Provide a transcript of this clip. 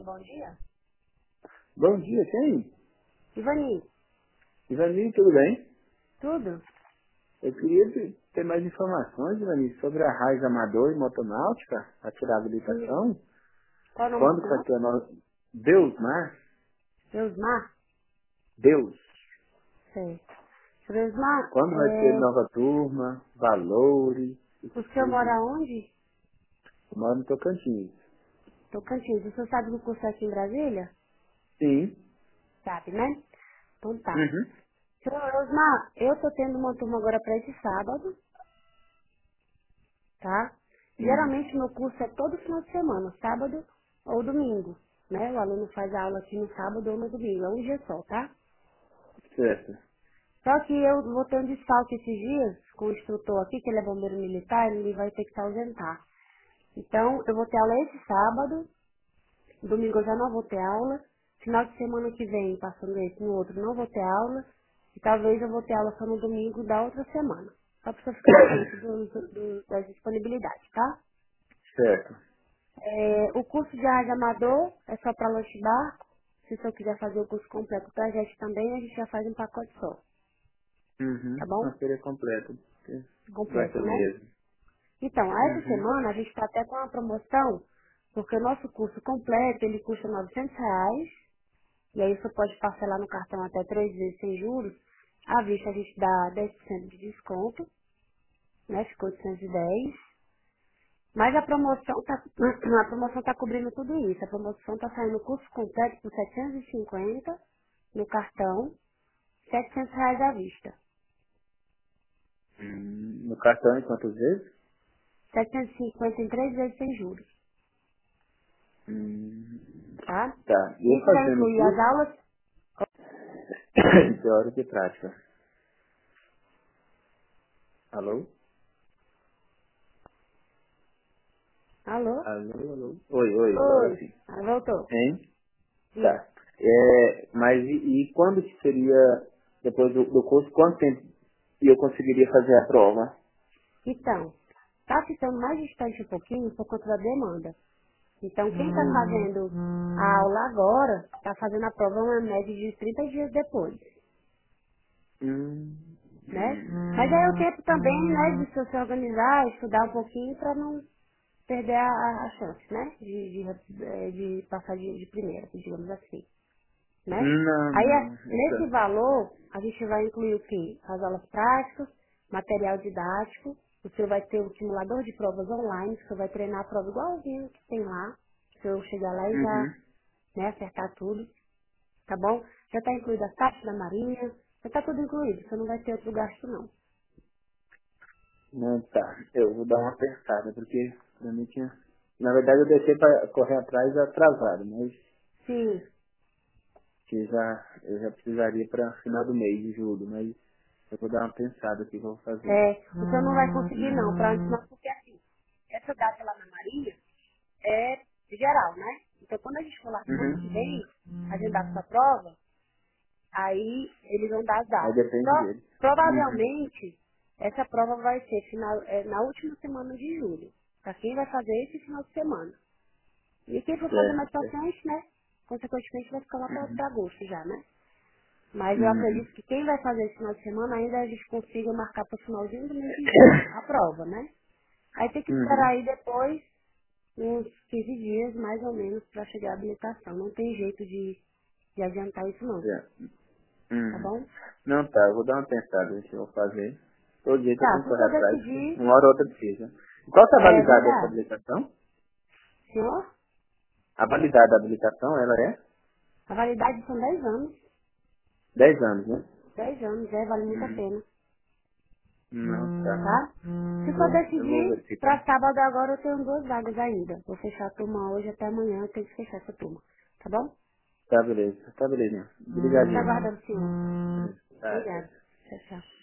Bom dia. Bom dia, quem? Ivani, Ivani, tudo bem? tudo? Eu queria ter mais informações, Ivani, sobre a Raiz Amador e Motonáutica, a tirar a Sim. habilitação. Qual o nome do Quando vai senhor? ter a nova... Deus, né? Deusmar? Deus. Certo. Deusmar, Quando vai ter nova turma, valores, o essas senhor coisas. mora onde? Eu moro no Tocantins. Tocantins. O senhor sabe do curso aqui em Brasília? Sim. Sabe, né? Então tá. Uhum. Senhor Deusmar, eu tô tendo uma turma agora para esse sábado, tá? Hum, Geralmente meu curso é todo final de semana, sábado ou domingo, né? O aluno faz a aula aqui no sábado ou no domingo, é um dia só, tá? certo. Só que eu vou ter um desfalque esses dias com o instrutor aqui, que ele é bombeiro militar, ele vai ter que se ausentar. Então, eu vou ter aula esse sábado, domingo eu já não vou ter aula, final de semana que vem, passando esse no outro, não vou ter aula, e talvez eu vou ter aula só no domingo da outra semana. Só para você ficar ciente das disponibilidades, tá? Certo. O curso de área amador é só para lanche e barco. Se o senhor quiser fazer o curso completo pra gente também, a gente já faz um pacote só, Uhum. tá bom? Uma feira completa. Vai Completo, ser né? mesmo. Então, essa Uhum. semana a gente está até com uma promoção, porque o nosso curso completo, ele custa R$ 900, e aí você pode parcelar no cartão até 3 vezes sem juros. À vista a gente dá 10% de desconto, né? Ficou 810. Mas a promoção tá, a promoção tá cobrindo tudo isso. A promoção tá saindo o curso completo por 750 no cartão, R$ 700 à vista. No cartão, em quantas vezes? 750 em 3 vezes sem juros, Hum, tá? tá. E eu Isso vai fazendo o incluir as curso, aulas. teórica e prática. Alô? Alô? Alô, alô? Oi, oi, agora Oi. sim. Ah, voltou. Hein? Diga. Tá. Mas e quando que seria, depois do curso, quanto tempo eu conseguiria fazer a prova? Então, tá ficando mais distante um pouquinho por conta da demanda. Então, quem está fazendo a aula agora, está fazendo a prova uma média de 30 dias depois, Hum, né? Mas aí é o tempo também, né, de você se organizar, estudar um pouquinho para não perder a chance, né, de passar de primeira, digamos assim, né? não, Aí, não. nesse Essa, valor, a gente vai incluir o quê? As aulas práticas, material didático, você vai ter o simulador de provas online, que você vai treinar a prova igualzinho que tem lá, se eu chegar lá e já, uhum. né, acertar tudo, tá bom? Já está incluído as taxas da marinha, já está tudo incluído, você não vai ter outro gasto não. Não, tá. Eu vou dar uma pensada, porque pra mim tinha... Na verdade eu deixei para correr atrás atrasado, mas Sim, eu já precisaria para final do mês de julho, mas eu vou dar uma pensada aqui que eu vou fazer. você não vai conseguir não, para antes não, porque assim, essa data lá na marinha é geral, né? Então quando a gente for lá semana que Uhum. vem, agendar essa prova, aí eles vão dar as Aí datas. depende dele. Uhum. Provavelmente, essa prova vai ser na última semana de julho, para quem vai fazer esse final de semana. E quem for fazer mais Certo, certo. paciente, né? Consequentemente vai ficar lá Uhum. para agosto já, né? Mas eu Uhum. acredito que quem vai fazer esse final de semana ainda a gente consiga marcar para o finalzinho do mês de julho, a prova, né? Aí tem que esperar Uhum. aí depois uns 15 dias, mais ou menos, para chegar a habilitação. Não tem jeito de adiantar isso não, Certo. tá Uhum. bom? Não, tá, eu vou dar uma pensada no que eu vou fazer. Todo jeito eu Tá, tenho que se o correr senhor atrás, porque decidir, uma hora ou outra precisa. Qual que é a é validade dessa verdade. habilitação? Senhor, A validade da habilitação, ela é a validade são 10 anos. 10 anos, né? 10 anos, vale muito a Hum. pena, Não, tá. tá? Se for Eu vou decidir, verificar. para sábado agora eu tenho 2 vagas ainda. Vou fechar a turma hoje, até amanhã eu tenho que fechar essa turma, tá bom? Tá, beleza. Tá, beleza. Fica Obrigadinho. aguardando o senhor. Beleza. Tá, tchau, Obrigada. tchau. Tchau, tchau.